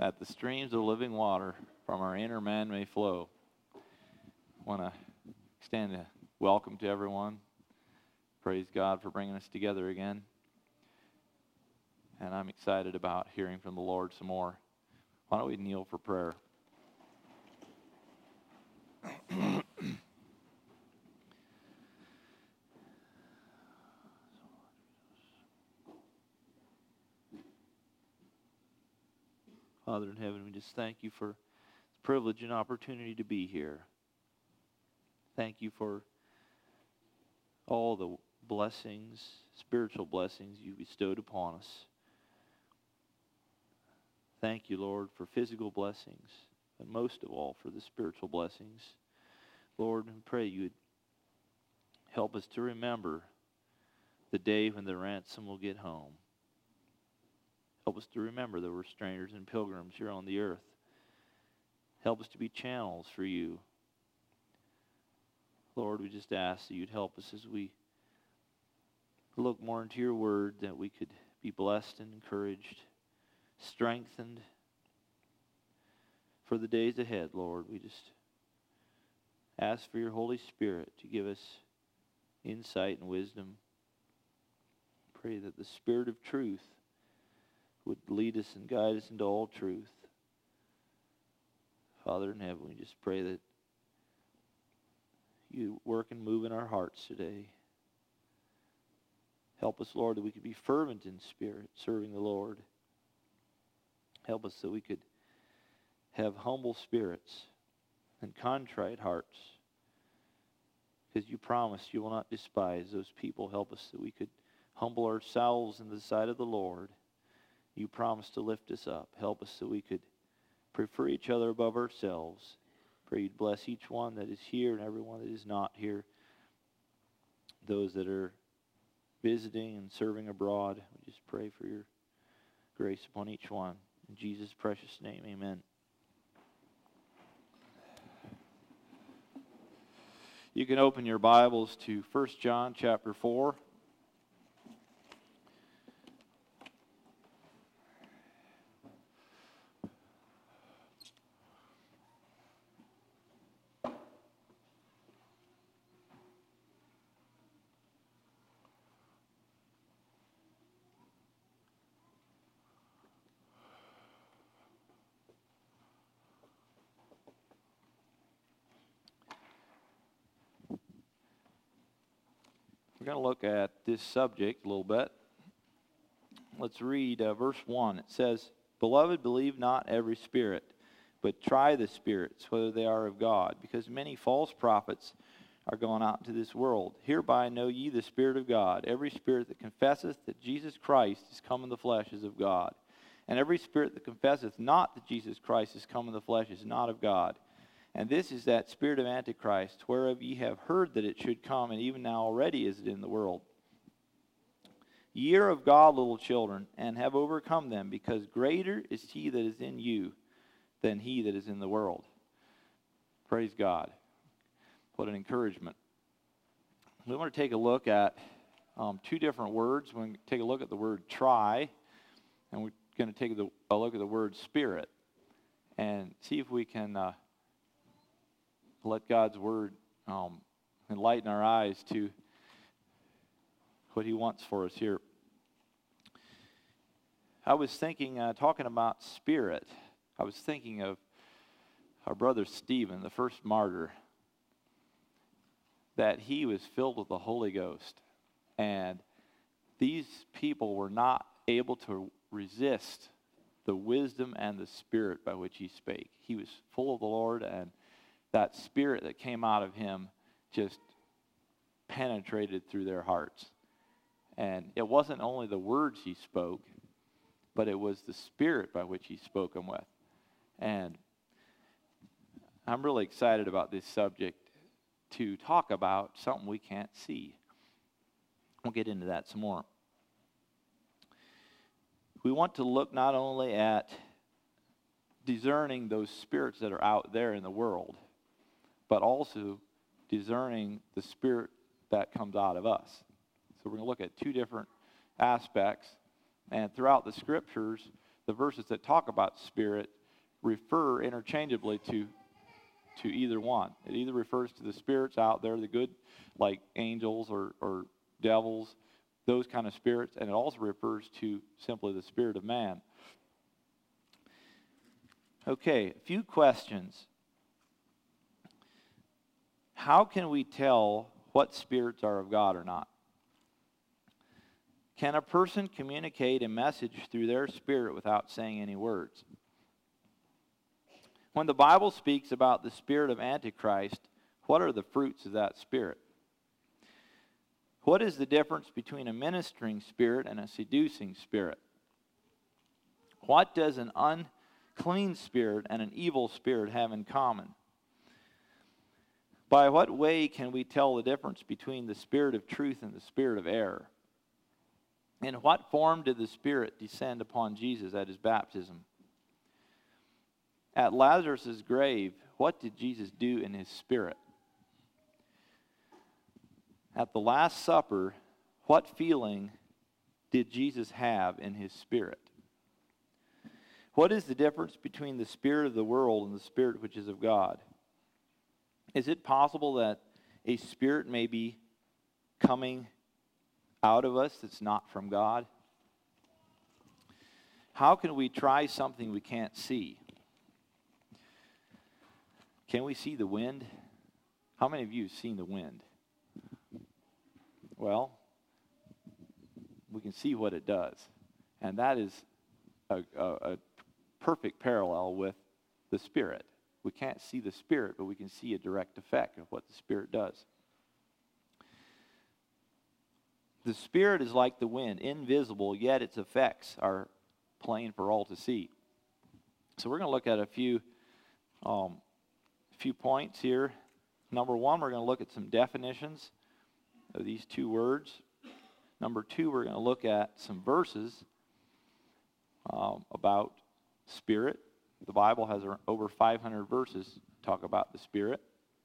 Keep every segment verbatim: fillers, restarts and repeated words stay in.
that the streams of living water from our inner man may flow. I want to extend a welcome to everyone. Praise God for bringing us together again. And I'm excited about hearing from the Lord some more. Why don't we kneel for prayer? Father in heaven, we just thank you for the privilege and opportunity to be here. Thank you for all the blessings, spiritual blessings you bestowed upon us. Thank you, Lord, for physical blessings, but most of all for the spiritual blessings. Lord, we pray you would help us to remember the day when the ransom will get home. Help us to remember that we're strangers and pilgrims here on the earth. Help us to be channels for you. Lord, we just ask that you'd help us as we look more into your word, that we could be blessed and encouraged, strengthened for the days ahead, Lord. We just ask for your Holy Spirit to give us insight and wisdom. Pray that the Spirit of truth would lead us and guide us into all truth. Father in heaven, we just pray that you work and move in our hearts today. Help us, Lord, that we could be fervent in spirit, serving the Lord. Help us that we could have humble spirits and contrite hearts, because you promised you will not despise those people. Help us that we could humble ourselves in the sight of the Lord. You promised to lift us up. Help us so we could prefer each other above ourselves. Pray you'd bless each one that is here and everyone that is not here. Those that are visiting and serving abroad, we just pray for your grace upon each one. In Jesus' precious name, amen. You can open your Bibles to First John chapter four. We're going to look at this subject a little bit. Let's read uh, verse one. It says, "Beloved, believe not every spirit, but try the spirits, whether they are of God, because many false prophets are gone out into this world. Hereby know ye the Spirit of God. Every spirit that confesseth that Jesus Christ is come in the flesh is of God. And every spirit that confesseth not that Jesus Christ is come in the flesh is not of God. And this is that spirit of Antichrist, whereof ye have heard that it should come, and even now already is it in the world. Ye are of God, little children, and have overcome them, because greater is he that is in you than he that is in the world." Praise God. What an encouragement. We want to take a look at um, two different words. We're going to take a look at the word try, and we're going to take a look at the word spirit, and see if we can uh, let God's word um, enlighten our eyes to what he wants for us here. I was thinking, uh, talking about spirit, I was thinking of our brother Stephen, the first martyr, that he was filled with the Holy Ghost. And these people were not able to resist the wisdom and the spirit by which he spake. He was full of the Lord, and that spirit that came out of him just penetrated through their hearts. And it wasn't only the words he spoke, but it was the spirit by which he spoke them with. And I'm really excited about this subject, to talk about something we can't see. We'll get into that some more. We want to look not only at discerning those spirits that are out there in the world, but also discerning the spirit that comes out of us. So we're going to look at two different aspects. And throughout the scriptures, the verses that talk about spirit refer interchangeably to to either one. It either refers to the spirits out there, the good, like angels or, or devils, those kind of spirits, and it also refers to simply the spirit of man. Okay, a few questions. How can we tell what spirits are of God or not? Can a person communicate a message through their spirit without saying any words? When the Bible speaks about the spirit of Antichrist, what are the fruits of that spirit? What is the difference between a ministering spirit and a seducing spirit? What does an unclean spirit and an evil spirit have in common? By what way can we tell the difference between the spirit of truth and the spirit of error? In what form did the Spirit descend upon Jesus at his baptism? At Lazarus' grave, what did Jesus do in his spirit? At the Last Supper, what feeling did Jesus have in his spirit? What is the difference between the spirit of the world and the spirit which is of God? Is it possible that a spirit may be coming out of us that's not from God? How can we try something we can't see? Can we see the wind? How many of you have seen the wind? Well, we can see what it does. And that is a, a, a perfect parallel with the Spirit. We can't see the Spirit, but we can see a direct effect of what the Spirit does. The Spirit is like the wind, invisible, yet its effects are plain for all to see. So we're going to look at a few, um, few points here. Number one, we're going to look at some definitions of these two words. Number two, we're going to look at some verses um, about Spirit. The Bible has over five hundred verses talk about the Spirit.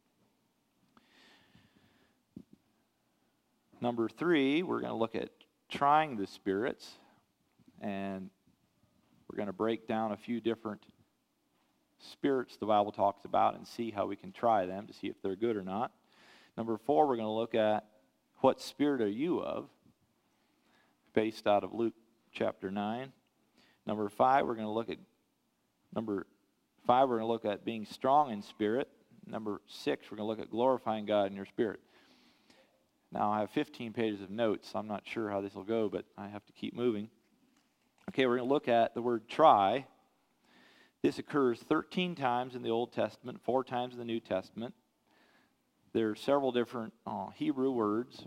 Number three, we're going to look at trying the spirits, and we're going to break down a few different spirits the Bible talks about and see how we can try them to see if they're good or not. Number four, we're going to look at what spirit are you of, based out of Luke chapter nine. Number five, we're going to look at number five, we're going to look at being strong in spirit. Number six, we're going to look at glorifying God in your spirit. Now, I have fifteen pages of notes, so I'm not sure how this will go, but I have to keep moving. Okay, we're going to look at the word try. This occurs thirteen times in the Old Testament, four times in the New Testament. There are several different uh, Hebrew words.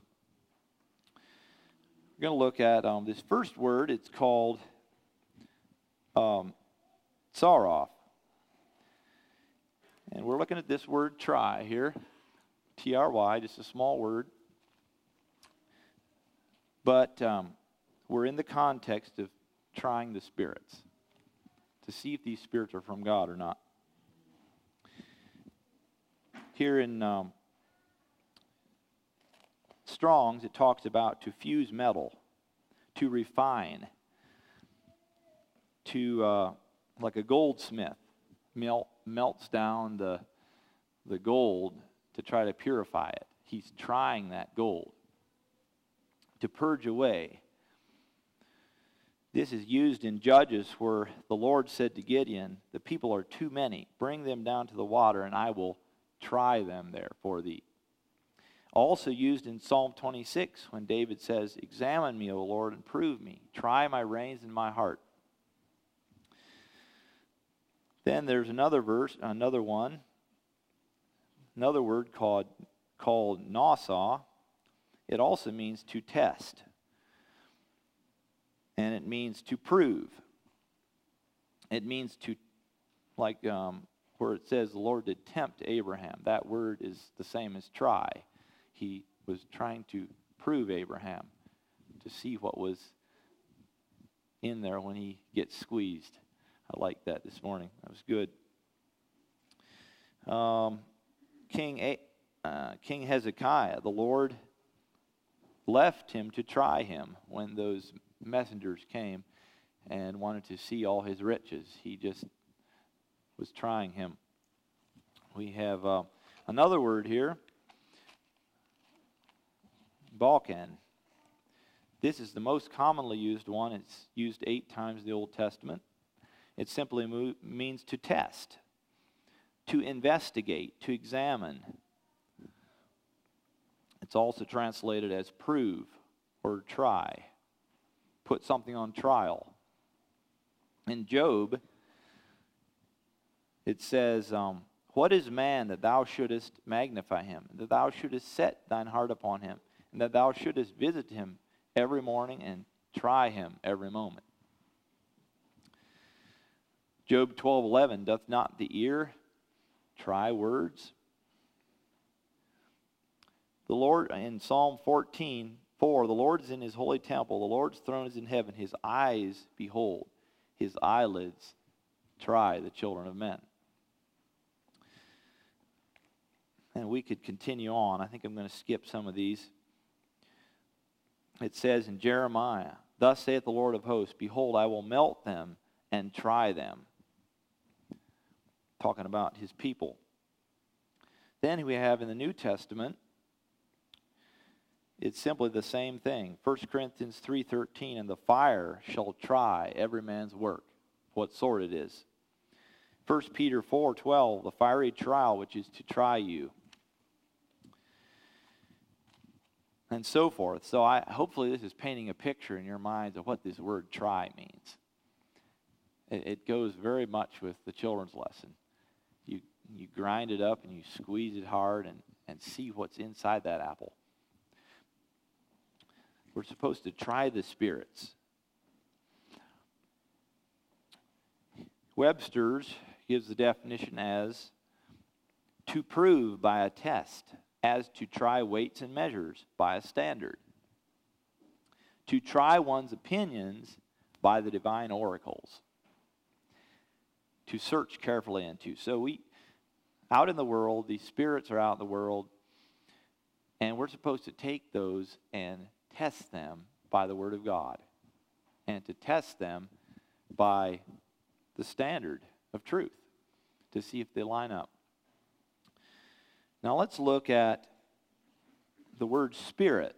We're going to look at um, this first word. It's called um, tsarof. And we're looking at this word try here, T R Y, just a small word. But um, we're in the context of trying the spirits to see if these spirits are from God or not. Here in um, Strong's, it talks about to fuse metal, to refine, to, uh, like a goldsmith, melt, melts down the, the gold to try to purify it. He's trying that gold. To purge away. This is used in Judges where the Lord said to Gideon, the people are too many. Bring them down to the water and I will try them there for thee. Also used in Psalm twenty-six when David says, examine me, O Lord, and prove me. Try my reins and my heart. Then there's another verse, another one, another word called, called Nausah. It also means to test. And it means to prove. It means to, like um, where it says the Lord did tempt Abraham. That word is the same as try. He was trying to prove Abraham to see what was in there when he gets squeezed. I liked that this morning. That was good. Um, King, A- uh, King Hezekiah, the Lord left him to try him when those messengers came. and wanted to see all his riches. He just was trying him. We have uh, another word here, Balkan. This is the most commonly used one. It's used eight times in the Old Testament. It simply mo- means to test, to investigate, to examine. It's also translated as prove or try, put something on trial. In Job, it says, um, what is man that thou shouldest magnify him, that thou shouldest set thine heart upon him, and that thou shouldest visit him every morning and try him every moment? Job twelve eleven, doth not the ear try words? The Lord, in Psalm fourteen four, the Lord is in his holy temple, the Lord's throne is in heaven, his eyes behold, his eyelids try the children of men. And we could continue on. I think I'm going to skip some of these. It says in Jeremiah, thus saith the Lord of hosts, behold, I will melt them and try them. Talking about his people. Then we have in the New Testament, it's simply the same thing. First Corinthians three thirteen, and the fire shall try every man's work, what sort it is. First Peter four twelve, the fiery trial which is to try you. And so forth. So I hopefully this is painting a picture in your minds of what this word try means. It, it goes very much with the children's lesson. You you grind it up and you squeeze it hard and, and see what's inside that apple. We're supposed to try the spirits. Webster's gives the definition as to prove by a test, as to try weights and measures by a standard, to try one's opinions by the divine oracles, to search carefully into. So we, out in the world, these spirits are out in the world, and we're supposed to take those and test them by the Word of God, and to test them by the standard of truth, to see if they line up. Now let's look at the word spirit.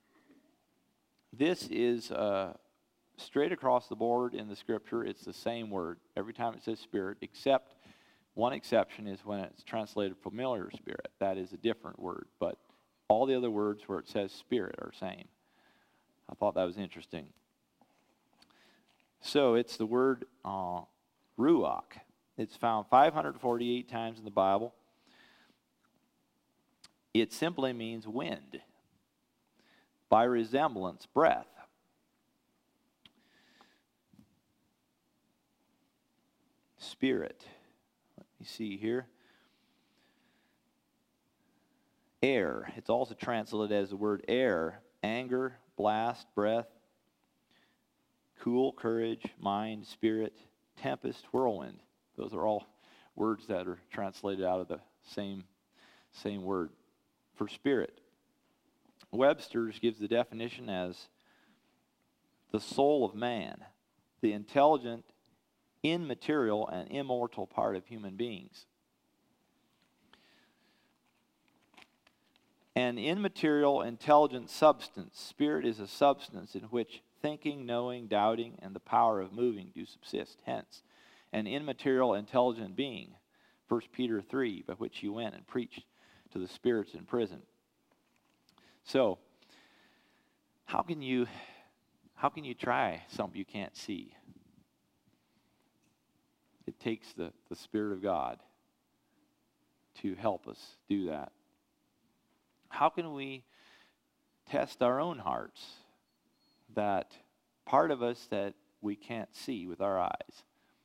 This is uh, straight across the board in the Scripture. It's the same word every time it says spirit, except one exception is when it's translated familiar spirit. That is a different word, but all the other words where it says spirit are same. I thought that was interesting. So it's the word uh, ruach. It's found five hundred forty-eight times in the Bible. It simply means wind, by resemblance, breath. Spirit. Let me see here. Air. It's also translated as the word air, anger, blast, breath, cool, courage, mind, spirit, tempest, whirlwind. Those are all words that are translated out of the same, same word for spirit. Webster's gives the definition as the soul of man, the intelligent, immaterial, and immortal part of human beings. An immaterial, intelligent substance. Spirit is a substance in which thinking, knowing, doubting, and the power of moving do subsist. Hence, an immaterial, intelligent being. First Peter three, by which he went and preached to the spirits in prison. So, how can you how can you try something you can't see? It takes the, the Spirit of God to help us do that. How can we test our own hearts, that part of us that we can't see with our eyes?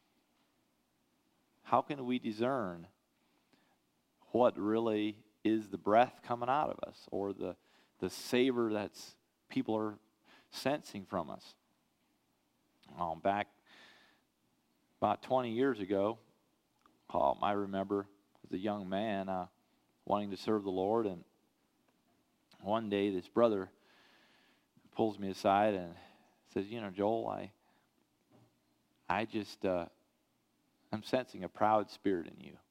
How can we discern what really is the breath coming out of us, or the, the savor that's people are sensing from us? Um, back about twenty years ago, um, I remember as a young man uh, wanting to serve the Lord, and one day this brother pulls me aside and says, you know, Joel, I I just, uh, I'm sensing a proud spirit in you.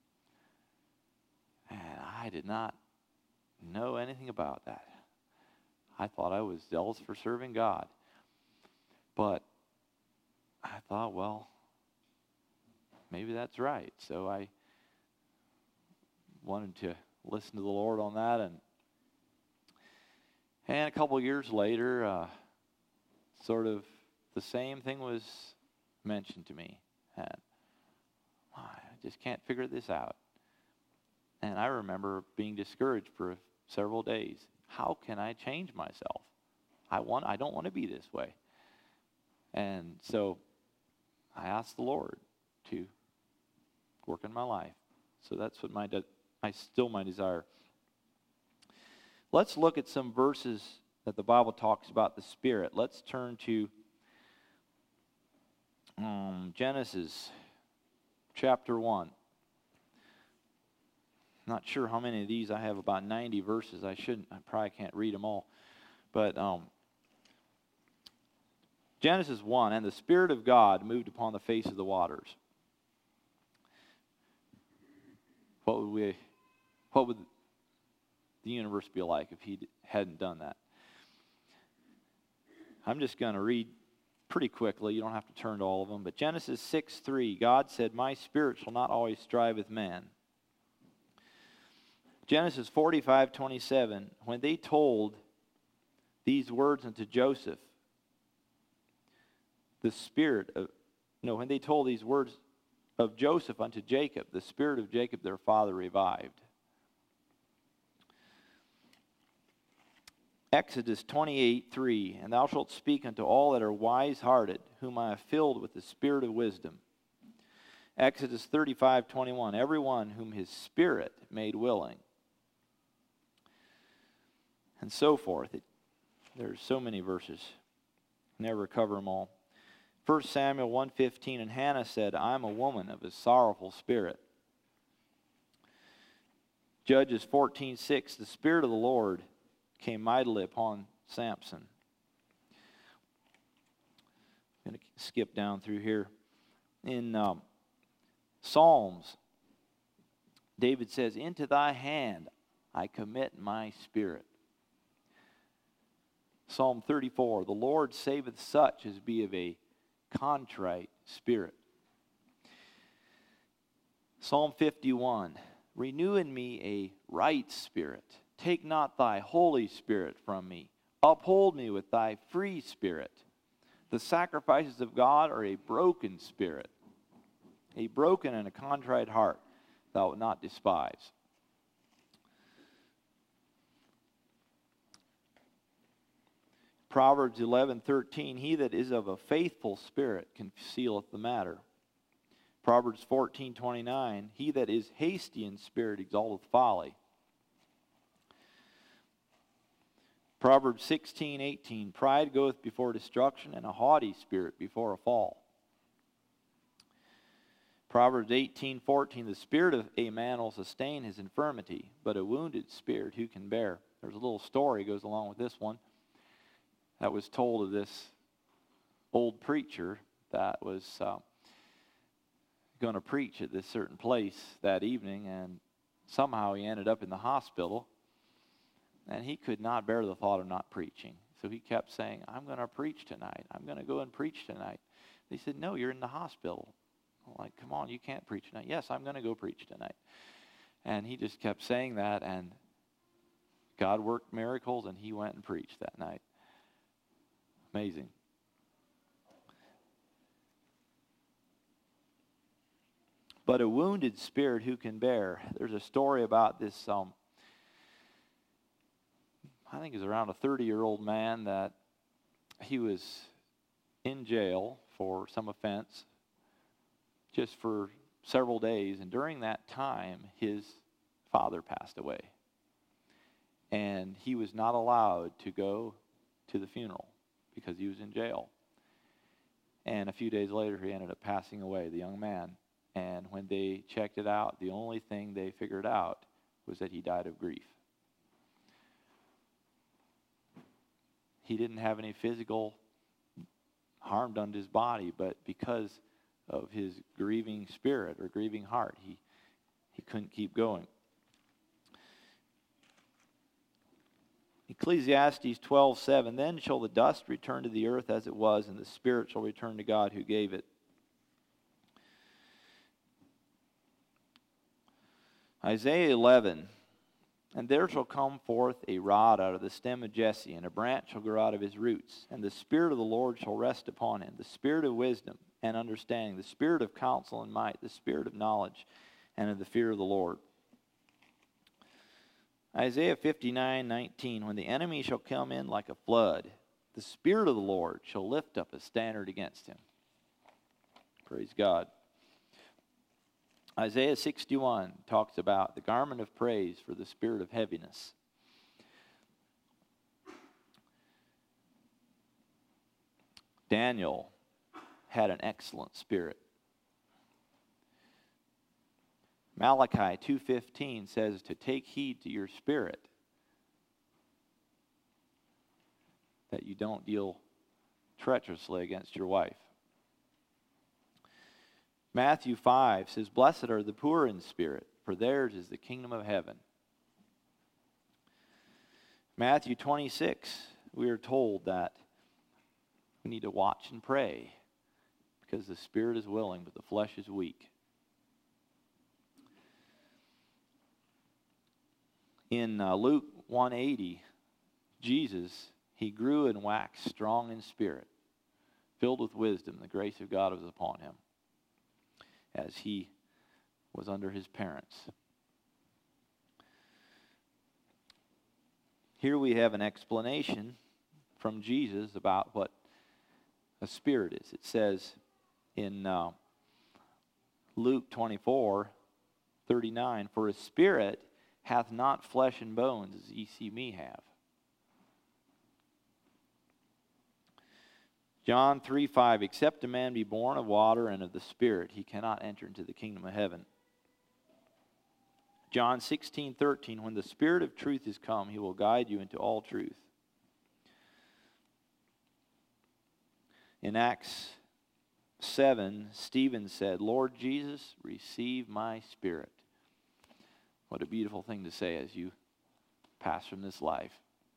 And I did not know anything about that. I thought I was zealous for serving God. But I thought, well, maybe that's right. So I wanted to listen to the Lord on that. And, and a couple of years later, uh, sort of the same thing was mentioned to me. And I just can't figure this out. And I remember being discouraged for several days. How can I change myself? I want. I don't want to be this way. And so I asked the Lord to work in my life. So that's what my de- I still my desire. Let's look at some verses that the Bible talks about the Spirit. Let's turn to um, Genesis chapter one. Not sure how many of these. I have about ninety verses. I shouldn't. I probably can't read them all. But um, Genesis one, and the Spirit of God moved upon the face of the waters. What would we? What would the universe be like if He hadn't done that? I'm just going to read pretty quickly. You don't have to turn to all of them. But Genesis six three, God said, "My spirit shall not always strive with man." Genesis forty-five twenty-seven, when they told these words unto Joseph, the spirit of, no, when they told these words of Joseph unto Jacob, the spirit of Jacob their father revived. Exodus twenty-eight three, and thou shalt speak unto all that are wise-hearted, whom I have filled with the spirit of wisdom. Exodus thirty-five twenty-one, everyone whom his spirit made willing. And so forth. It, there's so many verses. Never cover them all. First Samuel one fifteen, and Hannah said, I am a woman of a sorrowful spirit. Judges fourteen six, the Spirit of the Lord came mightily upon Samson. I'm going to skip down through here. In um, Psalms, David says, into thy hand I commit my spirit. Psalm thirty-four, the Lord saveth such as be of a contrite spirit. Psalm fifty-one, renew in me a right spirit. Take not thy Holy Spirit from me. Uphold me with thy free spirit. The sacrifices of God are a broken spirit. A broken and a contrite heart thou wilt not despise. Proverbs eleven thirteen, he that is of a faithful spirit concealeth the matter. Proverbs fourteen twenty-nine, he that is hasty in spirit exalteth folly. Proverbs sixteen eighteen, pride goeth before destruction, and a haughty spirit before a fall. Proverbs eighteen fourteen, the spirit of a man will sustain his infirmity, but a wounded spirit who can bear? There's a little story goes along with this one that was told of this old preacher that was uh, going to preach at this certain place that evening, and somehow he ended up in the hospital, and he could not bear the thought of not preaching. So he kept saying, I'm going to preach tonight. I'm going to go and preach tonight. They said, no, you're in the hospital. I'm like, come on, you can't preach tonight. Yes, I'm going to go preach tonight. And he just kept saying that, and God worked miracles, and he went and preached that night. Amazing. But a wounded spirit who can bear? There's a story about this, um, I think it was around a thirty-year-old man that he was in jail for some offense just for several days. And during that time, his father passed away. And he was not allowed to go to the funeral because he was in jail. And a few days later, he ended up passing away, the young man. And when they checked it out, the only thing they figured out was that he died of grief. He didn't have any physical harm done to his body, but because of his grieving spirit or grieving heart, he, he couldn't keep going. Ecclesiastes twelve seven, then shall the dust return to the earth as it was, and the spirit shall return to God who gave it. Isaiah eleven, and there shall come forth a rod out of the stem of Jesse, and a branch shall grow out of his roots, and the Spirit of the Lord shall rest upon him, the Spirit of wisdom and understanding, the Spirit of counsel and might, the Spirit of knowledge and of the fear of the Lord. Isaiah fifty-nine nineteen, when the enemy shall come in like a flood, the Spirit of the Lord shall lift up a standard against him. Praise God. Isaiah sixty-one talks about the garment of praise for the spirit of heaviness. Daniel had an excellent spirit. Malachi two fifteen says to take heed to your spirit, that you don't deal treacherously against your wife. Matthew five says, blessed are the poor in spirit, for theirs is the kingdom of heaven. Matthew twenty-six, we are told that we need to watch and pray, because the spirit is willing, but the flesh is weak. In uh, Luke one eighty, Jesus, he grew and waxed strong in spirit, filled with wisdom. The grace of God was upon him as he was under his parents. Here we have an explanation from Jesus about what a spirit is. It says in uh, Luke twenty-four thirty-nine, for a spirit hath not flesh and bones as ye see me have. John three five, except a man be born of water and of the Spirit, he cannot enter into the kingdom of heaven. John sixteen thirteen, when the Spirit of truth is come, he will guide you into all truth. In Acts seven, Stephen said, Lord Jesus, receive my spirit. What a beautiful thing to say as you pass from this life.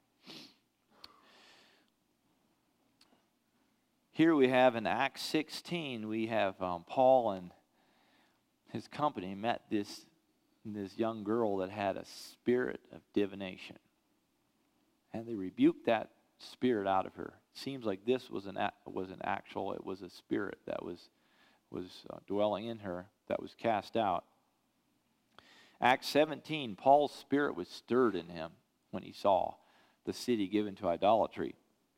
Here we have in Acts sixteen, we have um, Paul and his company met this, this young girl that had a spirit of divination. And they rebuked that spirit out of her. It seems like this was an was an actual, it was a spirit that was, was uh, dwelling in her that was cast out. Acts seventeen, Paul's spirit was stirred in him when he saw the city given to idolatry.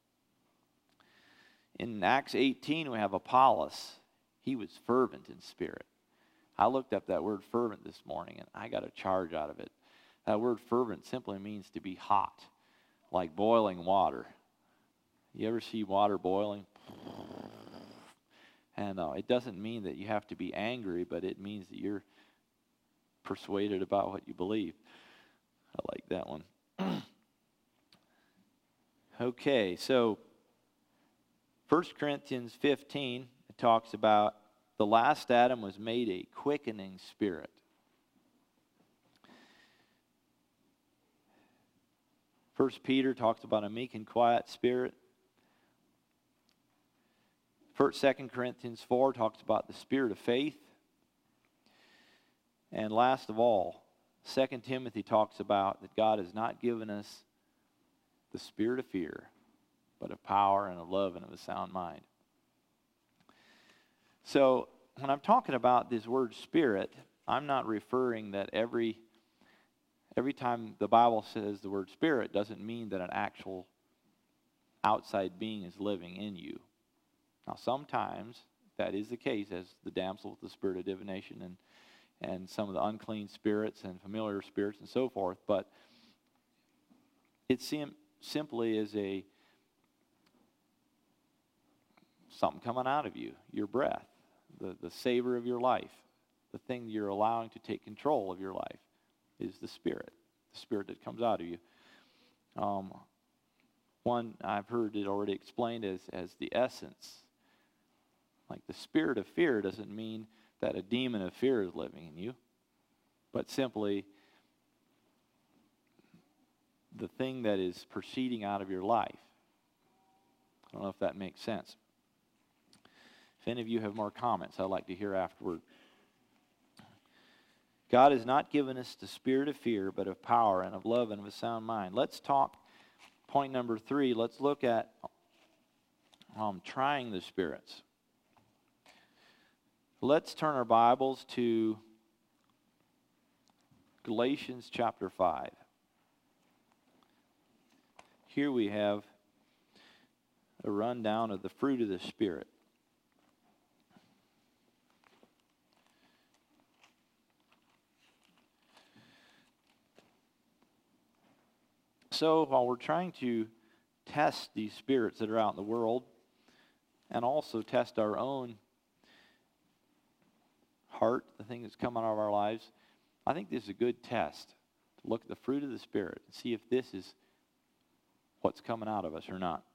In Acts eighteen, we have Apollos. He was fervent in spirit. I looked up that word fervent this morning, and I got a charge out of it. That word fervent simply means to be hot, like boiling water. You ever see water boiling? And uh, it doesn't mean that you have to be angry, but it means that you're persuaded about what you believe. I like that one. Okay, so First Corinthians fifteen, it talks about the last Adam was made a quickening spirit. First Peter talks about a meek and quiet spirit. First, Second Corinthians four talks about the spirit of faith. And last of all, Second Timothy talks about that God has not given us the spirit of fear, but of power and of love and of a sound mind. So when I'm talking about this word spirit, I'm not referring that every every time the Bible says the word spirit doesn't mean that an actual outside being is living in you. Now sometimes that is the case, as the damsel with the spirit of divination and, and some of the unclean spirits and familiar spirits and so forth, but it sim- simply is a something coming out of you, your breath, the, the savor of your life, the thing you're allowing to take control of your life is the Spirit, the Spirit that comes out of you. Um, one, I've heard it already explained as, as the essence Like the spirit of fear doesn't mean that a demon of fear is living in you, but simply the thing that is proceeding out of your life. I don't know if that makes sense. If any of you have more comments, I'd like to hear afterward. God has not given us the spirit of fear, but of power and of love and of a sound mind. Let's talk, point number three, let's look at um, trying the spirits. Let's turn our Bibles to Galatians chapter five. Here we have a rundown of the fruit of the Spirit. So while we're trying to test these spirits that are out in the world and also test our own heart, the thing that's coming out of our lives, I think this is a good test to look at the fruit of the Spirit and see if this is what's coming out of us or not.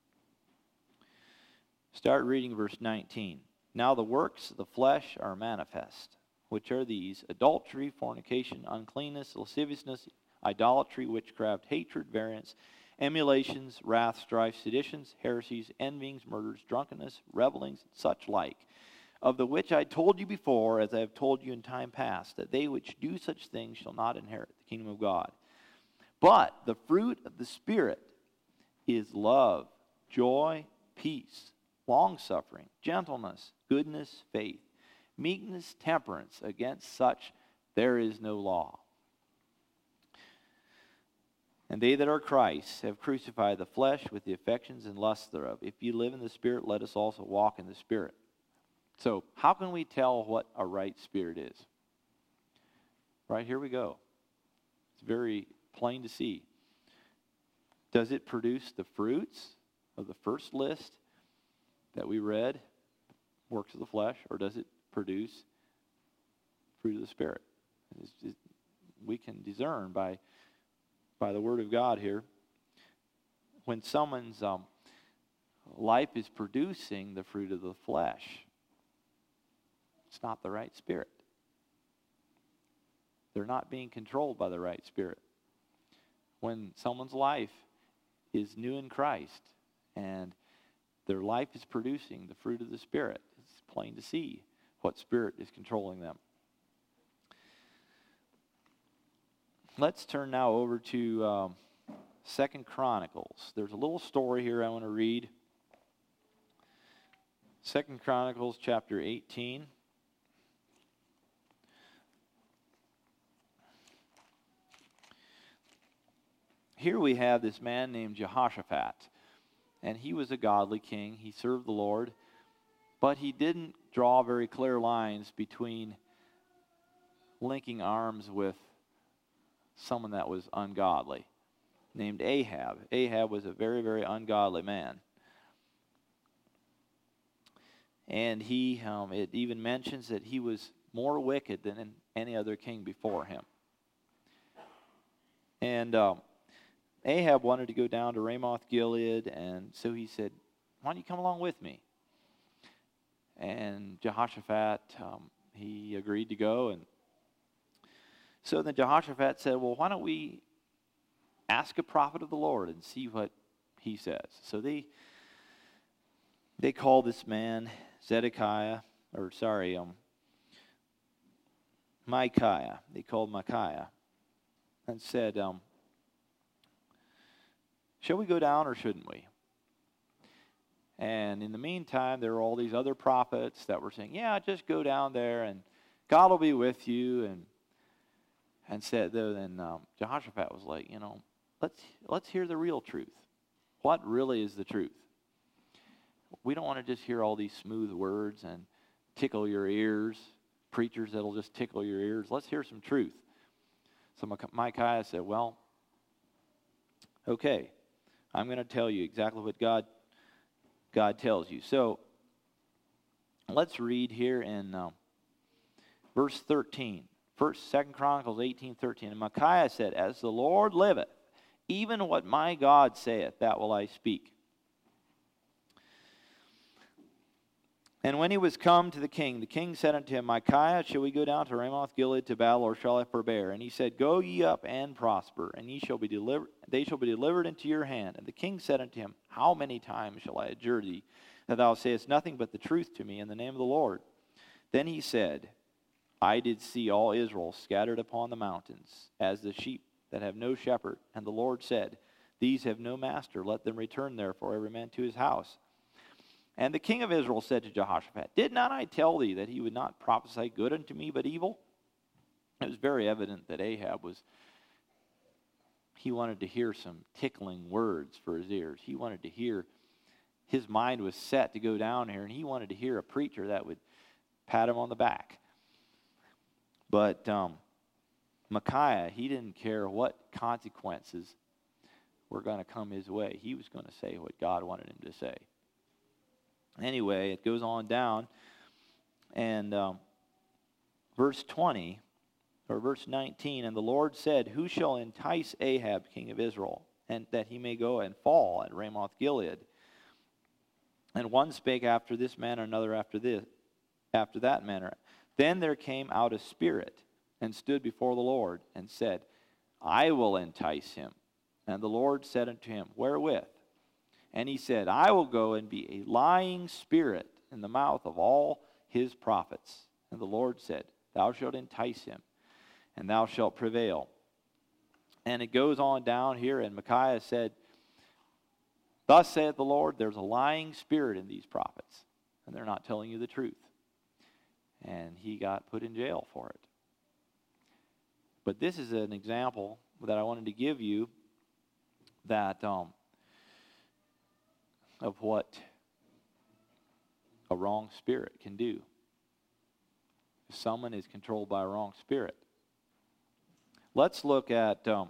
Start reading verse nineteen. Now the works of the flesh are manifest, which are these: adultery, fornication, uncleanness, lasciviousness, idolatry, witchcraft, hatred, variance, emulations, wrath, strife, seditions, heresies, envyings, murders, drunkenness, revelings, and such like, of the which I told you before, as I have told you in time past, that they which do such things shall not inherit the kingdom of God. But the fruit of the Spirit is love, joy, peace, long-suffering, gentleness, goodness, faith, meekness, temperance. Against such there is no law. And they that are Christ have crucified the flesh with the affections and lusts thereof. If you live in the Spirit, let us also walk in the Spirit. So, how can we tell what a right spirit is? Right, here we go. It's very plain to see. Does it produce the fruits of the first list that we read, works of the flesh, or does it produce fruit of the Spirit? It's, it, we can discern by, by the Word of God here. When someone's um, life is producing the fruit of the flesh, it's not the right spirit. They're not being controlled by the right spirit. When someone's life is new in Christ and their life is producing the fruit of the Spirit, it's plain to see what spirit is controlling them. Let's turn now over to um, Second Chronicles. There's a little story here I want to read. Second Chronicles chapter eighteen. Here we have this man named Jehoshaphat, and he was a godly king. He served the Lord, but he didn't draw very clear lines between linking arms with someone that was ungodly, named Ahab. Ahab was a very, very ungodly man. And he, um, it even mentions that he was more wicked than any other king before him. And um, Ahab wanted to go down to Ramoth Gilead, and so he said, why don't you come along with me? And Jehoshaphat, um, he agreed to go. And so then Jehoshaphat said, well, why don't we ask a prophet of the Lord and see what he says? So they they called this man Zedekiah, or sorry, um, Micaiah. They called Micaiah and said, um, shall we go down or shouldn't we? And in the meantime, there were all these other prophets that were saying, yeah, just go down there and God will be with you. And and said, then um, Jehoshaphat was like, you know, let's let's hear the real truth. What really is the truth? We don't want to just hear all these smooth words and tickle your ears, preachers that'll just tickle your ears. Let's hear some truth. So Micaiah said, well, okay, I'm going to tell you exactly what God God tells you. So let's read here in um, verse thirteen. First, Second Chronicles eighteen thirteen. And Micaiah said, as the Lord liveth, even what my God saith, that will I speak. And when he was come to the king, the king said unto him, Micaiah, shall we go down to Ramoth Gilead to battle, or shall I forbear? And he said, Go ye up and prosper, and ye shall be delivered. They shall be delivered into your hand. And the king said unto him, How many times shall I adjure thee, that thou sayest nothing but the truth to me in the name of the Lord? Then he said, I did see all Israel scattered upon the mountains, as the sheep that have no shepherd. And the Lord said, These have no master. Let them return therefore every man to his house. And the king of Israel said to Jehoshaphat, Did not I tell thee that he would not prophesy good unto me, but evil? It was very evident that Ahab was, he wanted to hear some tickling words for his ears. He wanted to hear, his mind was set to go down here, and he wanted to hear a preacher that would pat him on the back. But um, Micaiah, he didn't care what consequences were going to come his way. He was going to say what God wanted him to say. Anyway, it goes on down, and um, verse twenty, or verse nineteen, And the Lord said, Who shall entice Ahab, king of Israel, and that he may go and fall at Ramoth Gilead? And one spake after this manner, another after this, after that manner. Then there came out a spirit, and stood before the Lord, and said, I will entice him. And the Lord said unto him, Wherewith? And he said, I will go and be a lying spirit in the mouth of all his prophets. And the Lord said, Thou shalt entice him, and thou shalt prevail. And it goes on down here, and Micaiah said, Thus saith the Lord, there's a lying spirit in these prophets, and they're not telling you the truth. And he got put in jail for it. But this is an example that I wanted to give you that um, of what a wrong spirit can do. If someone is controlled by a wrong spirit. Let's look at um,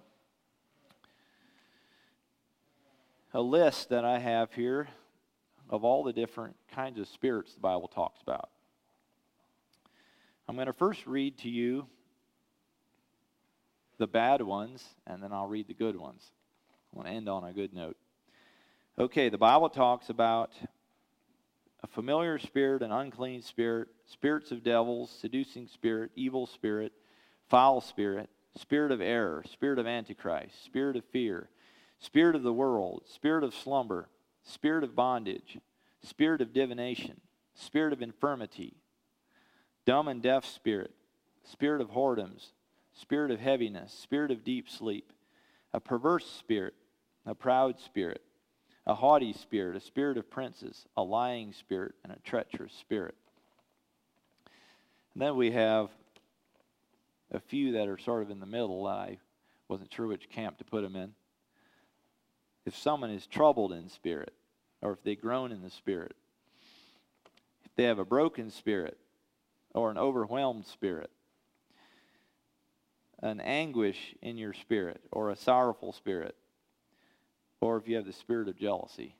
a list that I have here of all the different kinds of spirits the Bible talks about. I'm going to first read to you the bad ones, and then I'll read the good ones. I want to end on a good note. Okay, the Bible talks about a familiar spirit, an unclean spirit, spirits of devils, seducing spirit, evil spirit, foul spirit, spirit of error, spirit of antichrist, spirit of fear, spirit of the world, spirit of slumber, spirit of bondage, spirit of divination, spirit of infirmity, dumb and deaf spirit, spirit of whoredoms, spirit of heaviness, spirit of deep sleep, a perverse spirit, a proud spirit, a haughty spirit, a spirit of princes, a lying spirit, and a treacherous spirit. And then we have a few that are sort of in the middle. I wasn't sure which camp to put them in. If someone is troubled in spirit, or if they groan in the spirit, if they have a broken spirit, or an overwhelmed spirit, an anguish in your spirit, or a sorrowful spirit, or if you have the spirit of jealousy.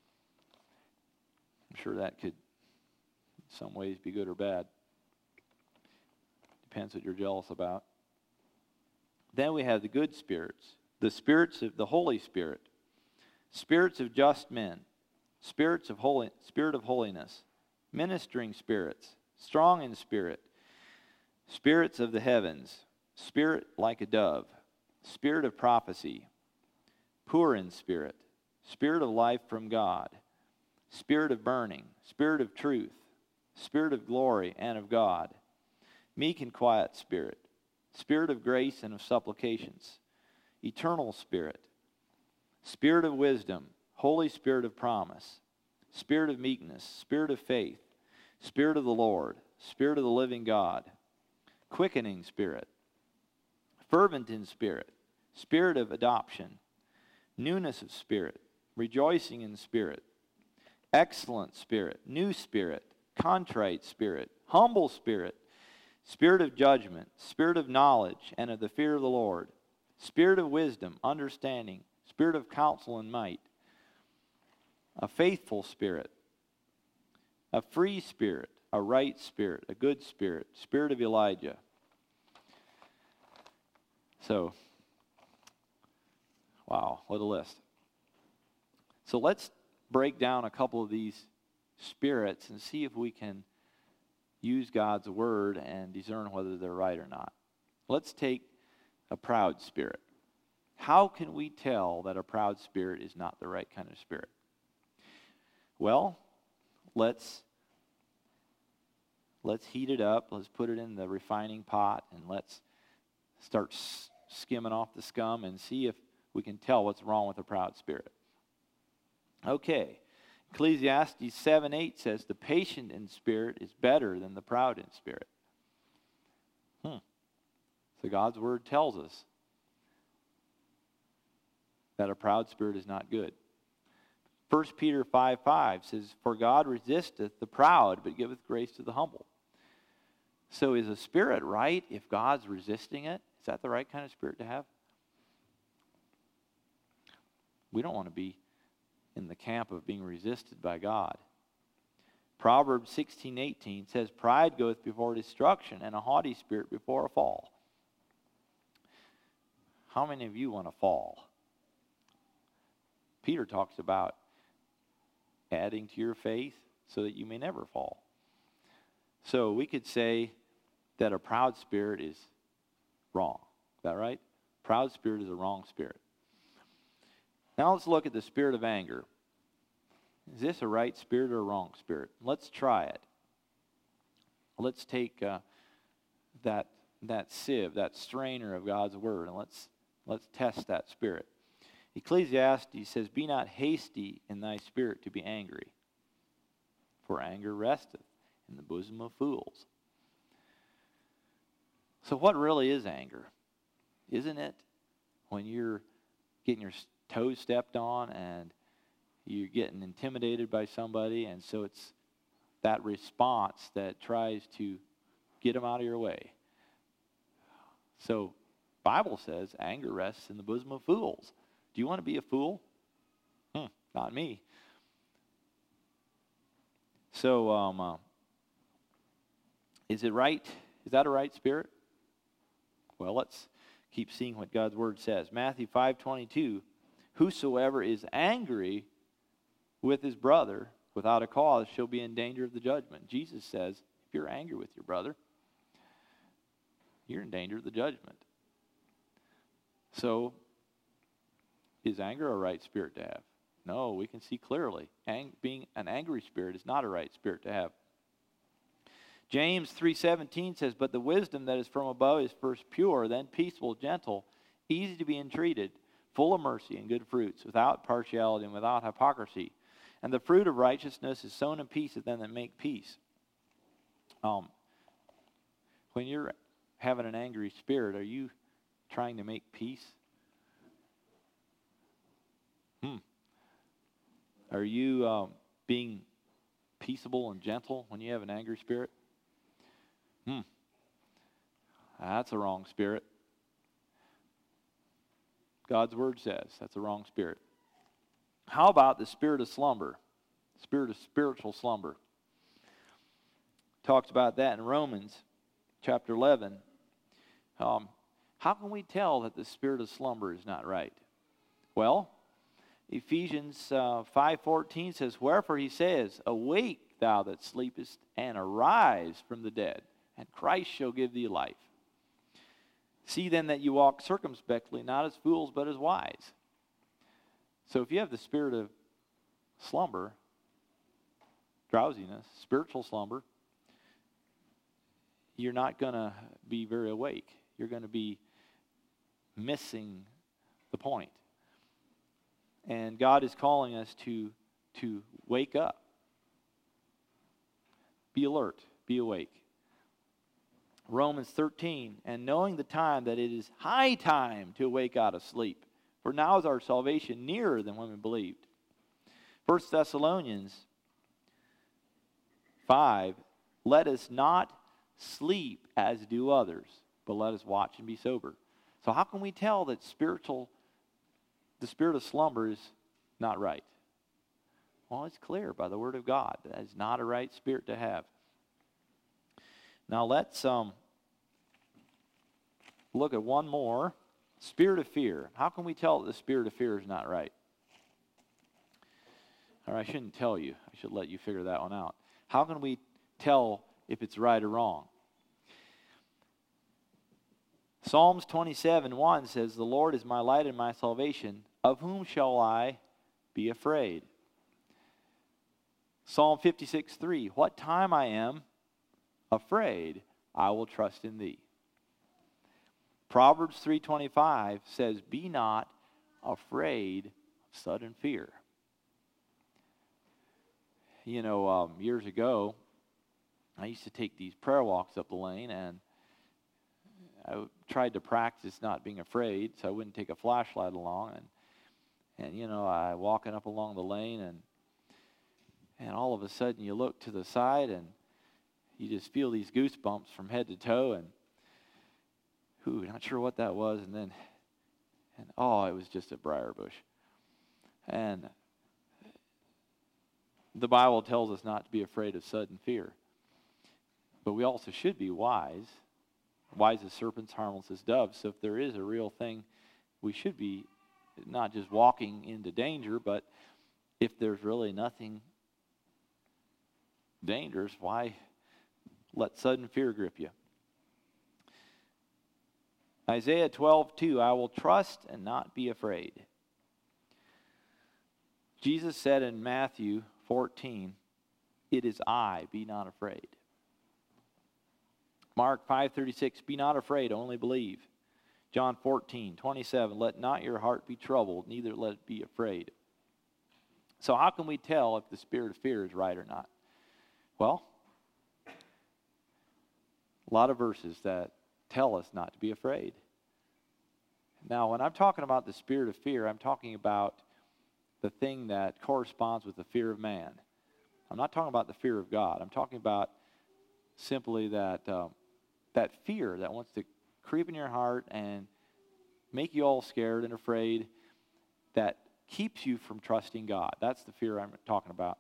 I'm sure that could, in some ways, be good or bad. Depends what you're jealous about. Then we have the good spirits, the spirits of the Holy Spirit, spirits of just men, spirits of holy, spirit of holiness, ministering spirits, strong in spirit, spirits of the heavens, spirit like a dove, spirit of prophecy, poor in spirit, spirit of life from God, spirit of burning, spirit of truth, spirit of glory and of God, meek and quiet spirit, spirit of grace and of supplications, eternal spirit, spirit of wisdom, Holy Spirit of promise, spirit of meekness, spirit of faith, spirit of the Lord, spirit of the living God, quickening spirit, fervent in spirit, spirit of adoption, newness of spirit, rejoicing in spirit, excellent spirit, new spirit, contrite spirit, humble spirit, spirit of judgment, spirit of knowledge and of the fear of the Lord, spirit of wisdom, understanding, spirit of counsel and might, a faithful spirit, a free spirit, a right spirit, a good spirit, spirit of Elijah. So, wow, what a list. So let's break down a couple of these spirits and see if we can use God's word and discern whether they're right or not. Let's take a proud spirit. How can we tell that a proud spirit is not the right kind of spirit? Well, let's let's heat it up. Let's put it in the refining pot and let's start s- skimming off the scum and see if we can tell what's wrong with a proud spirit. Okay. Ecclesiastes seven eight says, the patient in spirit is better than the proud in spirit. Hmm. So God's word tells us that a proud spirit is not good. First Peter five five says, for God resisteth the proud, but giveth grace to the humble. So is a spirit right if God's resisting it? Is that the right kind of spirit to have? We don't want to be in the camp of being resisted by God. Proverbs sixteen eighteen says, pride goeth before destruction, and a haughty spirit before a fall. How many of you want to fall? Peter talks about adding to your faith so that you may never fall. So we could say that a proud spirit is wrong. Is that right? Proud spirit is a wrong spirit. Now let's look at the spirit of anger. Is this a right spirit or a wrong spirit? Let's try it. Let's take uh, that that sieve, that strainer of God's word, and let's let's test that spirit. Ecclesiastes says, be not hasty in thy spirit to be angry, for anger resteth in the bosom of fools. So what really is anger? Isn't it when you're getting your toes stepped on and you're getting intimidated by somebody, and so it's that response that tries to get them out of your way. So Bible says anger rests in the bosom of fools. Do you want to be a fool? Hmm, not me. So, um, uh, is it right? Is that a right spirit? Well, let's keep seeing what God's word says. Matthew five twenty-two, whosoever is angry with his brother without a cause shall be in danger of the judgment. Jesus says, if you're angry with your brother, you're in danger of the judgment. So, is anger a right spirit to have? No, we can see clearly. Ang- being an angry spirit is not a right spirit to have. James three seventeen says, but the wisdom that is from above is first pure, then peaceful, gentle, easy to be entreated, full of mercy and good fruits, without partiality and without hypocrisy. And the fruit of righteousness is sown in peace of them that make peace. Um, when you're having an angry spirit, are you trying to make peace? Hmm. Are you um, being peaceable and gentle when you have an angry spirit? Hmm. That's a wrong spirit. God's word says that's a wrong spirit. How about the spirit of slumber? Spirit of spiritual slumber. Talks about that in Romans chapter eleven. Um, how can we tell that the spirit of slumber is not right? Well, Ephesians uh, five fourteen says, wherefore he says, awake thou that sleepest, and arise from the dead, and Christ shall give thee life. See then that you walk circumspectly, not as fools, but as wise. So if you have the spirit of slumber, drowsiness, spiritual slumber, you're not going to be very awake. You're going to be missing the point. And God is calling us to, to wake up. Be alert. Be awake. Romans thirteen, and knowing the time that it is high time to awake out of sleep, for now is our salvation nearer than when we believed. First Thessalonians five, let us not sleep as do others, but let us watch and be sober. So how can we tell that spiritual, the spirit of slumber is not right? Well, it's clear by the word of God. That is not a right spirit to have. Now let's um, look at one more. Spirit of fear. How can we tell that the spirit of fear is not right? Or I shouldn't tell you. I should let you figure that one out. How can we tell if it's right or wrong? Psalms twenty-seven one says, "The Lord is my light and my salvation. Of whom shall I be afraid?" Psalm fifty-six three, "What time I am afraid, I will trust in thee." Proverbs three twenty-five says, "Be not afraid of sudden fear." You know, um, years ago, I used to take these prayer walks up the lane, and I tried to practice not being afraid, so I wouldn't take a flashlight along. And, and you know, I walking up along the lane, and and all of a sudden you look to the side, and you just feel these goosebumps from head to toe, and whew, not sure what that was, and then, and oh, it was just a briar bush. And the Bible tells us not to be afraid of sudden fear. But we also should be wise. Wise as serpents, harmless as doves. So if there is a real thing, we should be not just walking into danger, but if there's really nothing dangerous, why let sudden fear grip you? Isaiah twelve two, "I will trust and not be afraid." Jesus said in Matthew fourteen, "It is I, be not afraid." Mark five thirty-six, "Be not afraid, only believe." John fourteen twenty-seven, "Let not your heart be troubled, neither let it be afraid." So how can we tell if the spirit of fear is right or not? Well, a lot of verses that tell us not to be afraid. Now, when I'm talking about the spirit of fear, I'm talking about the thing that corresponds with the fear of man. I'm not talking about the fear of God. I'm talking about simply that um, that fear that wants to creep in your heart and make you all scared and afraid, that keeps you from trusting God. That's the fear I'm talking about.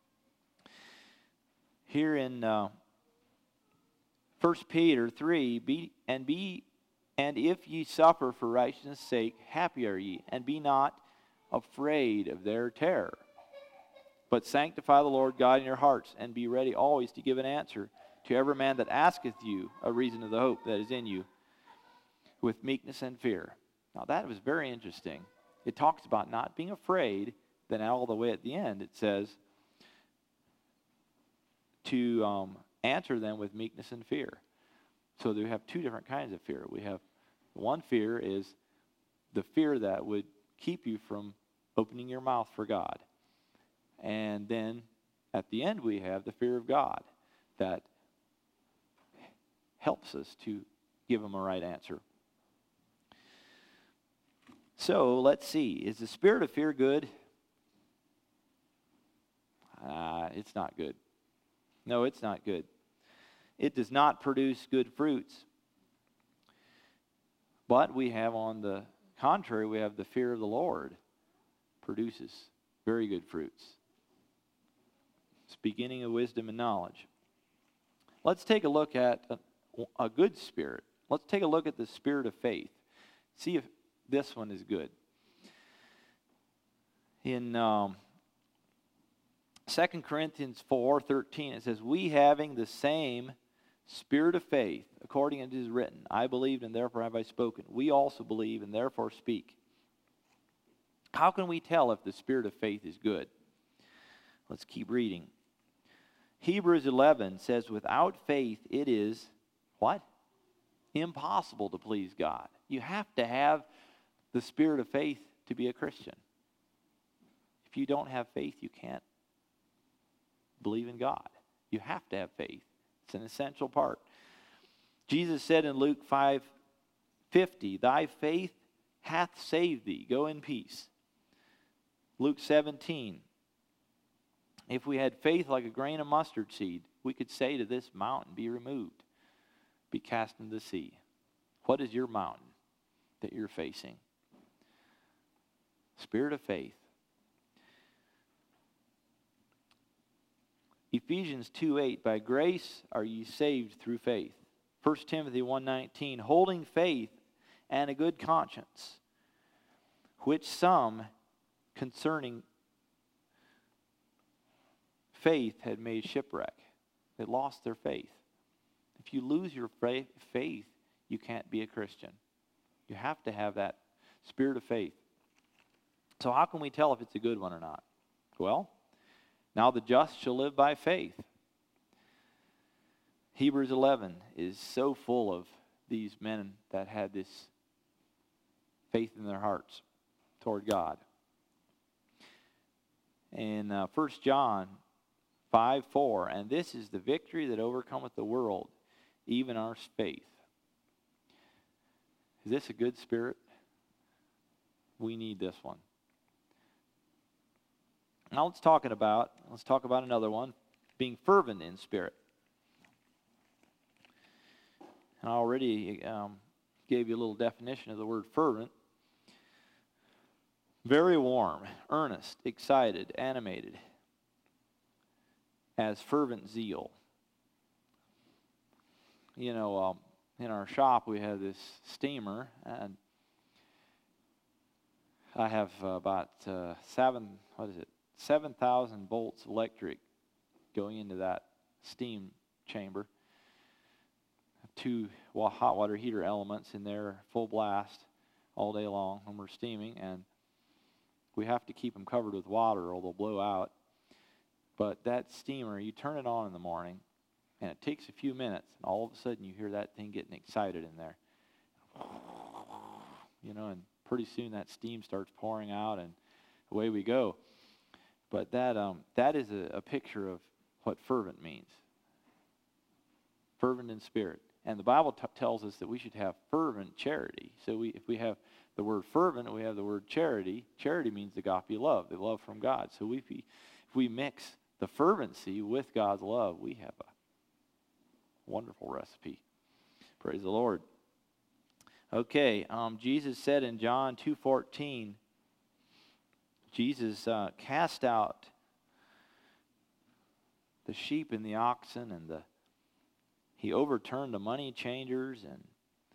Here in uh, First Peter three, be and be and if ye suffer for righteousness' sake, happy are ye, and be not afraid of their terror. But sanctify the Lord God in your hearts, and be ready always to give an answer to every man that asketh you a reason of the hope that is in you, with meekness and fear. Now that was very interesting. It talks about not being afraid, then all the way at the end it says to um, answer them with meekness and fear. So we have two different kinds of fear. We have one fear is the fear that would keep you from opening your mouth for God. And then at the end we have the fear of God that helps us to give him a right answer. So let's see. Is the spirit of fear good? Uh, it's not good. No, it's not good. It does not produce good fruits. But we have, on the contrary, we have the fear of the Lord produces very good fruits. It's beginning of wisdom and knowledge. Let's take a look at a, a good spirit. Let's take a look at the spirit of faith. See if this one is good. In um, Second Corinthians four thirteen, it says, "We having the same spirit of faith, according as it is written, I believed and therefore have I spoken. We also believe and therefore speak." How can we tell if the spirit of faith is good? Let's keep reading. Hebrews eleven says, "Without faith it is," what? "Impossible to please God." You have to have the spirit of faith to be a Christian. If you don't have faith, you can't believe in God. You have to have faith. It's an essential part. Jesus said in Luke five fifty, "Thy faith hath saved thee. Go in peace." Luke seventeen, "If we had faith like a grain of mustard seed, we could say to this mountain, be removed, be cast into the sea." What is your mountain that you're facing? Spirit of faith. Ephesians two eight, "By grace are ye saved through faith." First Timothy one nineteen, "Holding faith and a good conscience, which some concerning faith had made shipwreck. They lost their faith. If you lose your faith, you can't be a Christian. You have to have that spirit of faith. So how can we tell if it's a good one or not? Well, now the just shall live by faith. Hebrews eleven is so full of these men that had this faith in their hearts toward God. In uh, First John five four, and this is the victory that overcometh the world, even our faith. Is this a good spirit? We need this one. Now let's talk about let's talk about another one, being fervent in spirit. And I already um, gave you a little definition of the word fervent. Very warm, earnest, excited, animated, as fervent zeal. You know, um, in our shop we have this steamer, and I have uh, about uh, seven, what is it, seven thousand volts electric going into that steam chamber. Two hot water heater elements in there, full blast all day long when we're steaming, and we have to keep them covered with water or they'll blow out. But that steamer, you turn it on in the morning, and it takes a few minutes, and all of a sudden you hear that thing getting excited in there. You know, and pretty soon that steam starts pouring out, and away we go. But that um, that is a, a picture of what fervent means. Fervent in spirit. And the Bible t- tells us that we should have fervent charity. So we, if we have the word fervent and we have the word charity, charity means agape love, the love from God. So we, if we mix the fervency with God's love, we have a wonderful recipe. Praise the Lord. Okay, um, Jesus said in John two fourteen, Jesus uh, cast out the sheep and the oxen, and the he overturned the money changers and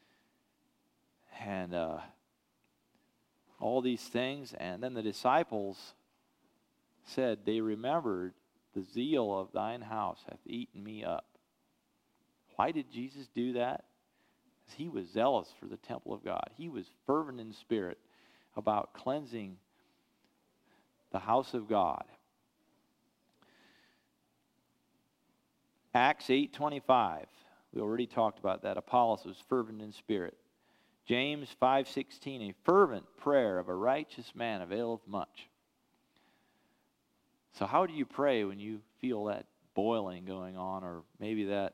and uh, all these things. And then the disciples said, they remembered the zeal of thine house hath eaten me up. Why did Jesus do that? Because he was zealous for the temple of God. He was fervent in spirit about cleansing the house of God. Acts eight twenty-five. We already talked about that. Apollos was fervent in spirit. James five sixteen. A fervent prayer of a righteous man availeth much. So how do you pray when you feel that boiling going on, or maybe that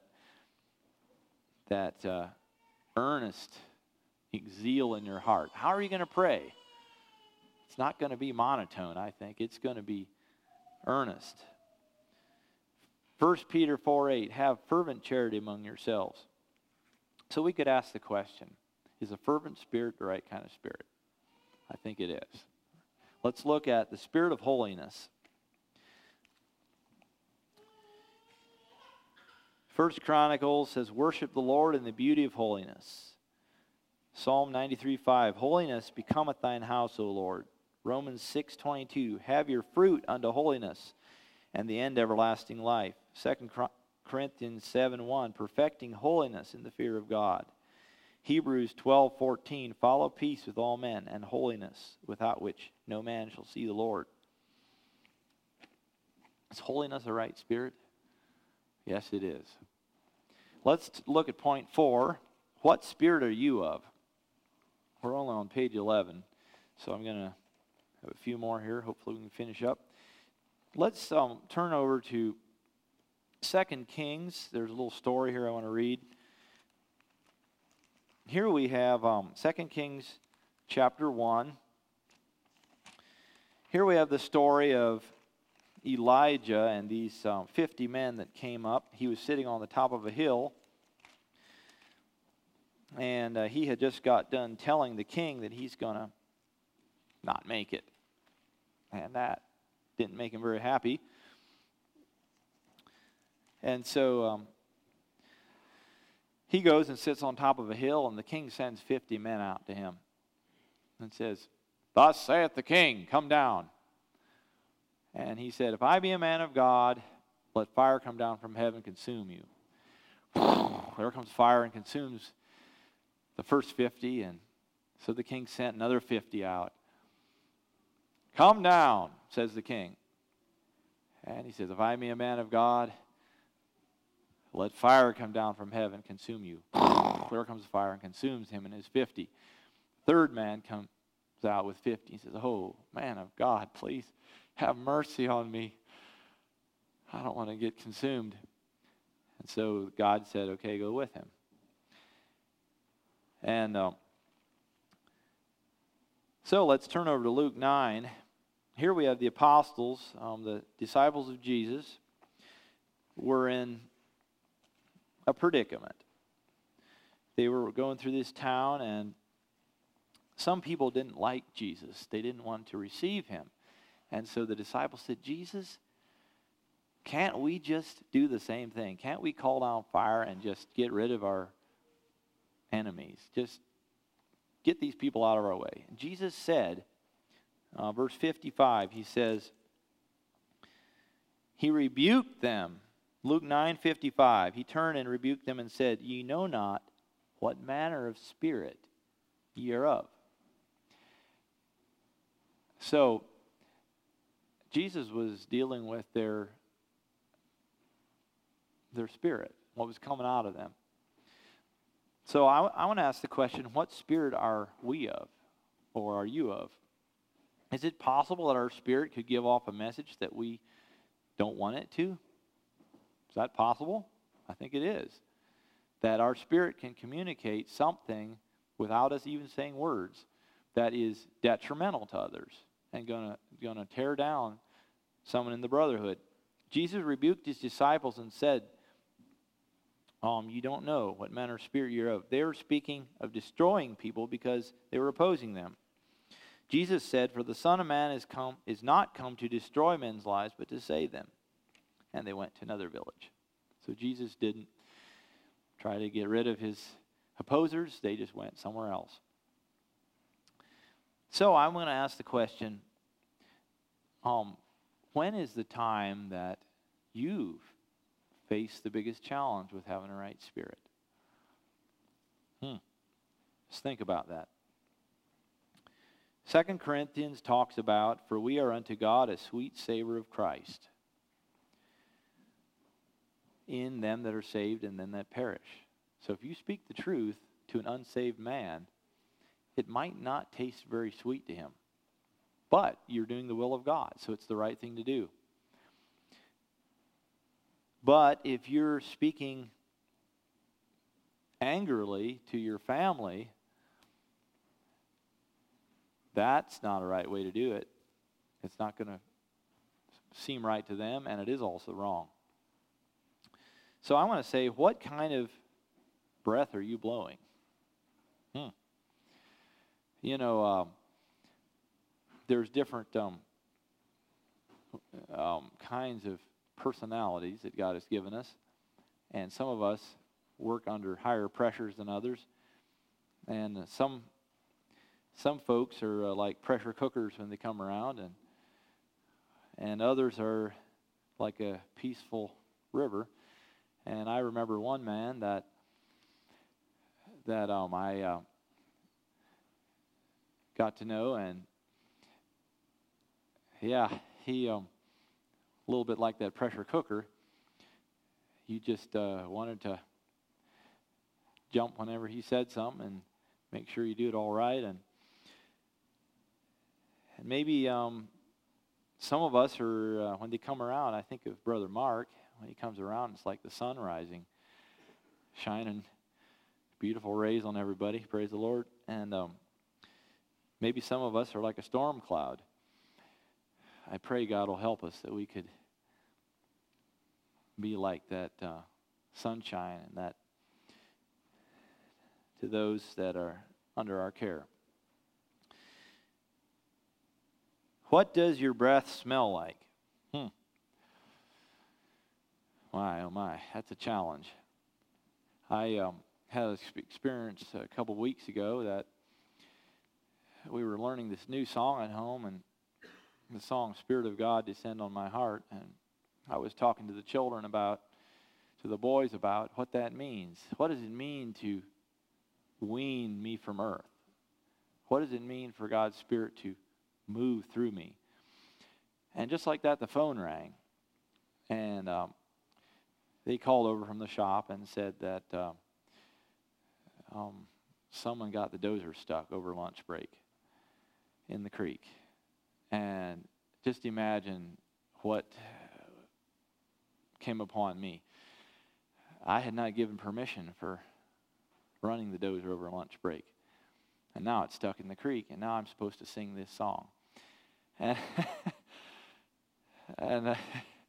that uh, earnest zeal in your heart? How are you going to pray? It's not going to be monotone, I think. It's going to be earnest. First Peter four eight, have fervent charity among yourselves. So we could ask the question, is a fervent spirit the right kind of spirit? I think it is. Let's look at the spirit of holiness. First Chronicles says, worship the Lord in the beauty of holiness. Psalm ninety-three five, holiness becometh thine house, O Lord. Romans six twenty-two, have your fruit unto holiness, and the end everlasting life. Second Corinthians seven one, perfecting holiness in the fear of God. Hebrews twelve fourteen, follow peace with all men and holiness, without which no man shall see the Lord. Is holiness the right spirit? Yes, it is. Let's look at point four. What spirit are you of? We're only on page eleven, so I'm going to have a few more here. Hopefully we can finish up. Let's um, turn over to Second Kings. There's a little story here I want to read. Here we have um, Second Kings chapter one. Here we have the story of Elijah and these um, fifty men that came up. He was sitting on the top of a hill, and uh, he had just got done telling the king that he's going to not make it. And that didn't make him very happy. And so um, he goes and sits on top of a hill, and the king sends fifty men out to him and says, thus saith the king, come down. And he said, if I be a man of God, let fire come down from heaven and consume you. There comes fire and consumes the first fifty, and so the king sent another fifty out. Come down, says the king. And he says, if I be a man of God, let fire come down from heaven and consume you. There comes fire and consumes him and his fifty. Third man comes out with fifty. He says, oh, man of God, please have mercy on me. I don't want to get consumed. And so God said, okay, go with him. And um, so let's turn over to Luke nine. Here we have the apostles, um, the disciples of Jesus, were in a predicament. They were going through this town, and some people didn't like Jesus. They didn't want to receive him. And so the disciples said, Jesus, can't we just do the same thing? Can't we call down fire and just get rid of our enemies? Just get these people out of our way. And Jesus said, uh, verse fifty-five, he says, he rebuked them. Luke nine fifty-five, he turned and rebuked them and said, ye know not what manner of spirit ye are of. So, Jesus was dealing with their, their spirit, what was coming out of them. So I, I want to ask the question, what spirit are we of, or are you of? Is it possible that our spirit could give off a message that we don't want it to? Is that possible? I think it is. That our spirit can communicate something without us even saying words that is detrimental to others and gonna gonna tear down someone in the brotherhood. Jesus rebuked his disciples and said, um, you don't know what manner of spirit you're of. They were speaking of destroying people because they were opposing them. Jesus said, for the Son of Man is come is not come to destroy men's lives, but to save them. And they went to another village. So Jesus didn't try to get rid of his opposers. They just went somewhere else. So I'm going to ask the question, um, when is the time that you've faced the biggest challenge with having a right spirit? Hmm. Just think about that. Second Corinthians talks about, for we are unto God a sweet savor of Christ in them that are saved and them that perish. So if you speak the truth to an unsaved man, it might not taste very sweet to him. But you're doing the will of God, so it's the right thing to do. But if you're speaking angrily to your family, that's not a right way to do it. It's not going to seem right to them, and it is also wrong. So I want to say, what kind of breath are you blowing? Hmm. You know, um, there's different um, um, kinds of personalities that God has given us, and some of us work under higher pressures than others, and some some folks are uh, like pressure cookers when they come around, and and others are like a peaceful river. And I remember one man that that um, I uh, got to know, and yeah, he um, a little bit like that pressure cooker. You just uh, wanted to jump whenever he said something and make sure you do it all right. And, and maybe um, some of us are, uh, when they come around, I think of Brother Mark. When he comes around, it's like the sun rising, shining beautiful rays on everybody. Praise the Lord. And um, maybe some of us are like a storm cloud. I pray God will help us that we could be like that uh, sunshine and that to those that are under our care. What does your breath smell like? Hmm. My, oh my, that's a challenge. I um, had an experience a couple weeks ago that we were learning this new song at home, and the song Spirit of God Descend on My Heart, and I was talking to the children about, to the boys about what that means. What does it mean to wean me from earth? What does it mean for God's Spirit to move through me? And just like that, the phone rang. And um, they called over from the shop and said that uh, um, someone got the dozer stuck over lunch break in the creek. And just imagine what came upon me. I had not given permission for running the dozer over lunch break. And now it's stuck in the creek, and now I'm supposed to sing this song. And, and uh,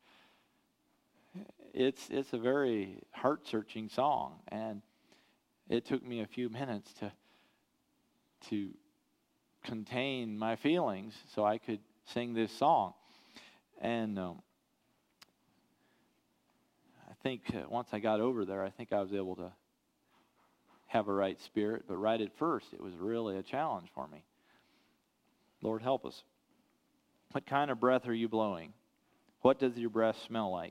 it's it's a very heart-searching song, and it took me a few minutes to to contain my feelings so I could sing this song. And um, I think uh, once I got over there, I think I was able to have a right spirit, but right at first it was really a challenge for me. Lord, help us. What kind of breath are you blowing? What does your breath smell like?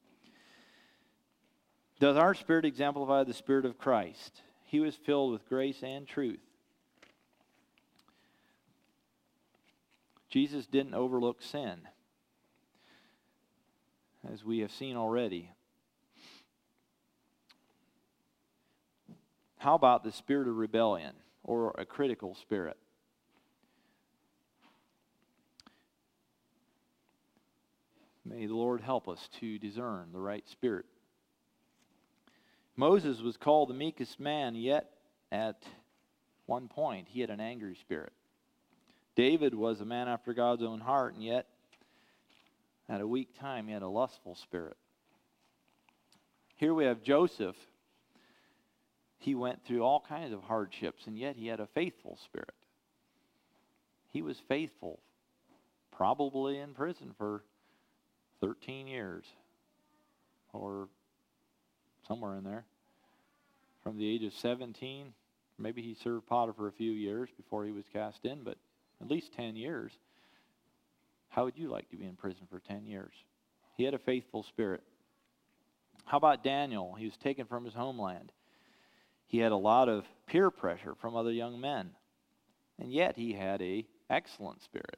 Does our spirit exemplify the Spirit of Christ? He was filled with grace and truth. Jesus didn't overlook sin, as we have seen already. How about the spirit of rebellion, or a critical spirit? May the Lord help us to discern the right spirit. Moses was called the meekest man, yet at one point he had an angry spirit. David was a man after God's own heart, and yet at a weak time he had a lustful spirit. Here we have Joseph. He went through all kinds of hardships, and yet he had a faithful spirit. He was faithful, probably in prison for thirteen years, or somewhere in there. From the age of seventeen, maybe he served Potiphar a few years before he was cast in, but at least ten years. How would you like to be in prison for ten years? He had a faithful spirit. How about Daniel? He was taken from his homeland. He had a lot of peer pressure from other young men, and yet he had an excellent spirit.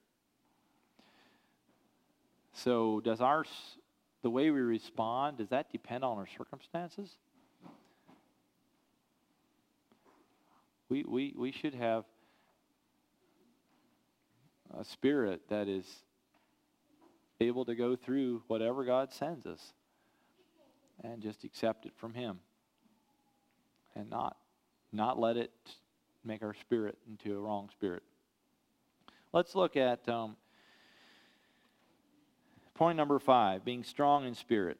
So does our, the way we respond, does that depend on our circumstances? We, we, we should have a spirit that is able to go through whatever God sends us and just accept it from Him, and not not let it make our spirit into a wrong spirit. Let's look at um, point number five, being strong in spirit.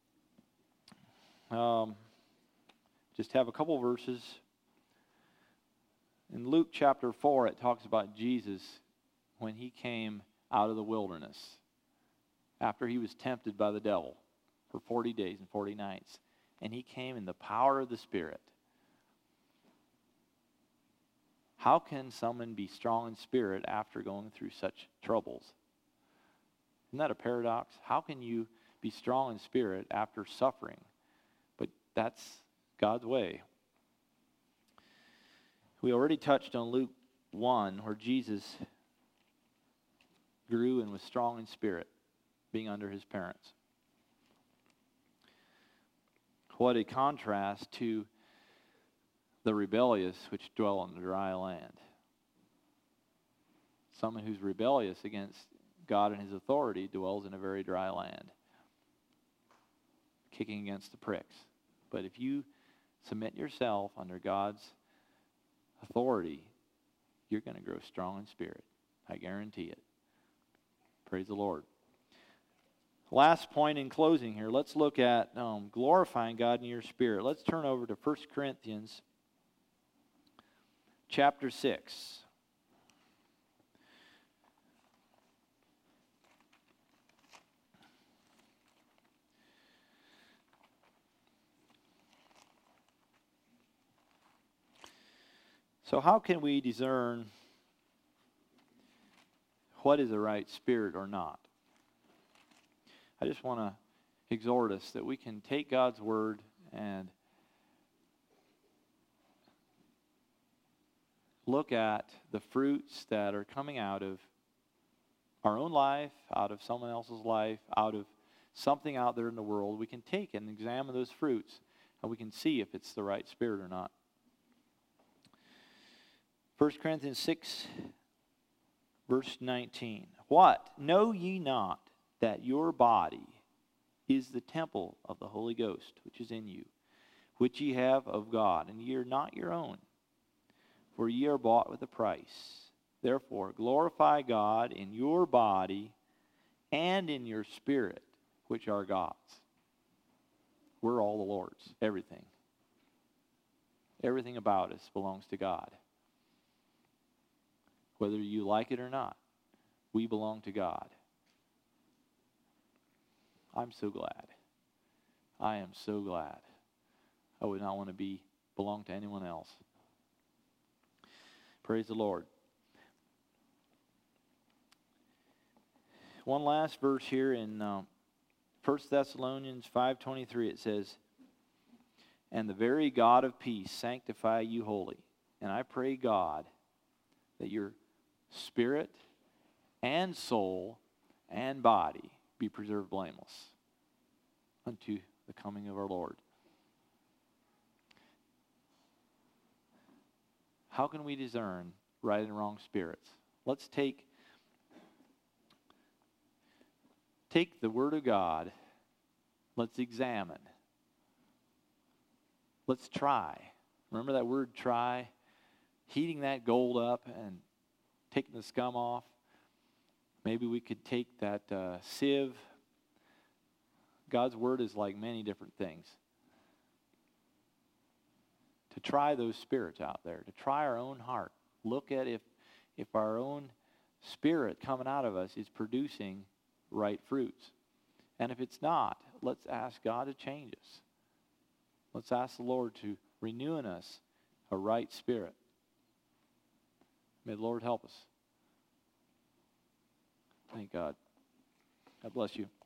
Um, just have a couple verses. In Luke chapter four, it talks about Jesus when he came out of the wilderness after he was tempted by the devil for forty days and forty nights. And he came in the power of the Spirit. How can someone be strong in spirit after going through such troubles? Isn't that a paradox? How can you be strong in spirit after suffering? But that's God's way. We already touched on Luke one, where Jesus grew and was strong in spirit, being under his parents. What a contrast to the rebellious which dwell on the dry land. Someone who's rebellious against God and his authority dwells in a very dry land, kicking against the pricks. But if you submit yourself under God's authority, you're going to grow strong in spirit. I guarantee it. Praise the Lord. Last point in closing here, let's look at um, glorifying God in your spirit. Let's turn over to First Corinthians chapter six. So how can we discern what is the right spirit or not? I just want to exhort us that we can take God's word and look at the fruits that are coming out of our own life, out of someone else's life, out of something out there in the world. We can take and examine those fruits, and we can see if it's the right spirit or not. First Corinthians six, verse nineteen. What? Know ye not that your body is the temple of the Holy Ghost, which is in you, which ye have of God, and ye are not your own, for ye are bought with a price. Therefore, glorify God in your body and in your spirit, which are God's. We're all the Lord's, everything. Everything about us belongs to God. Whether you like it or not, we belong to God. I'm so glad. I am so glad. I would not want to be belong to anyone else. Praise the Lord. One last verse here in um, First Thessalonians five twenty-three. It says, "And the very God of peace sanctify you wholly. And I pray, God, that your spirit and soul and body be preserved blameless unto the coming of our Lord." How can we discern right and wrong spirits? Let's take take the Word of God. Let's examine. Let's try. Remember that word try? Heating that gold up and taking the scum off. Maybe we could take that uh, sieve. God's Word is like many different things. To try those spirits out there, to try our own heart. Look at if if our own spirit coming out of us is producing right fruits. And if it's not, let's ask God to change us. Let's ask the Lord to renew in us a right spirit. May the Lord help us. Thank God. God bless you.